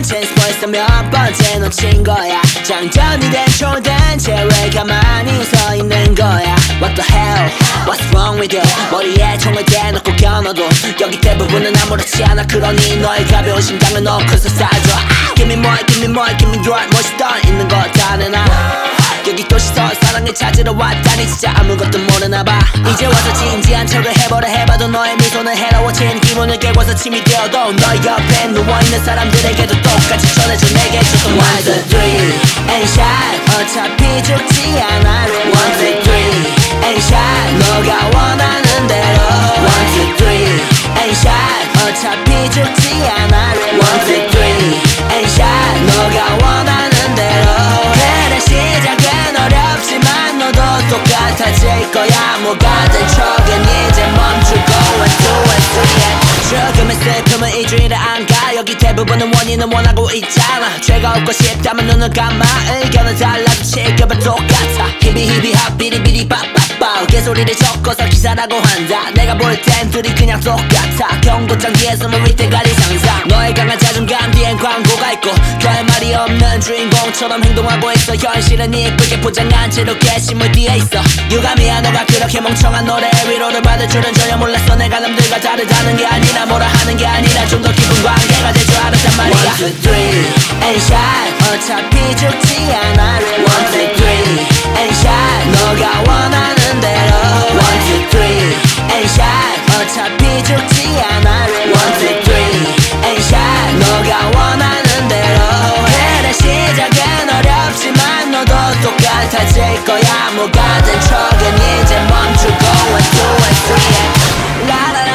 chance 벌써 몇 번째 놓친 거야. 장전이 된 초된 채 왜 가만히 서 있는 거야. What the hell, what's wrong with you. 머리에 총을 대놓고 겨눠도 여기 대부분은 아무렇지 않아. 그러니 너의 가벼운 심장을 넣고서 쏴줘. Give me more, give me more, give me your 멋있던 있는 거 다 내놔. 여기 도시서 사랑을 찾으러 왔다니 진짜 아무것도 모르나봐. 이제 와서 진지한 척을 해보려 해봐도 너의 미소는 해로워진 기분을 깨고서 침이 되어도 너의 옆에 누워있는 사람들에게도 똑같이 전해줘. 내게 줬던 1, 2, 3 and shot. 어차피 죽지 않아. 1, 2, 3 and shot. 너가 원하는 대로 1, 2, 3 and shot. 어차피 죽지 않아. 1, 2, 3 and shot. 너가 원하는 대로. 그래 시작은 어렵지만 너도 똑같아질 거야. 뭐가든 척은 이제 멈추고 1, 2, 3 죽음의 슬픔은 이 주위를 안 가. 여기 대부분은 원인은 원하고 있잖아. 죄가 없고 싶다면 눈을 감아. 의견은 달라도 지켜봐 똑같아. 히비히비하 비리비리 빠빠빠 개소리를 섞어서 기사라고 한다. 내가 볼 땐 둘이 그냥 똑같아. 경고장 뒤에서만 윗대가리 상상. 너의 강한 자존감 뒤엔 광고가 있고 결말이 없는 주인공처럼 행동하고 있어. 현실은 이쁘게 포장한 채로 게시물 뒤에 있어. 유감이야 너가 그렇게 멍청한 노래에 위로를 받을 줄은 전혀 몰랐어. 내가 남들과 다르다는 게 아니라 뭐라 하는 게 아니라 좀 더 기분 관계가 될 줄 알았단 말이야. 1, 2, 3 and shot. 어차피 죽지 않아. 1, 2, 3 and shot. 너가 원하는 대로 1, 2, 3 and shot. 어차피 죽지 않아. 1, 2, 3 and shot. 너가 원하는 대로. 그래 시작은 어렵지만 너도 똑같아질 거야. 뭐가든 척은 이제 멈추고 1, 2, 3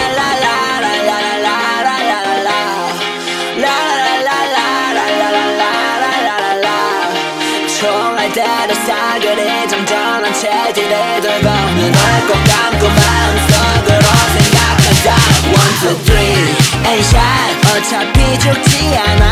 총알대로 사거리 정전한 체질을 들고 눈을 꼭 감고 마음속으로 생각한다. 1, 2, 3 and shot. 어차피 죽지 않아.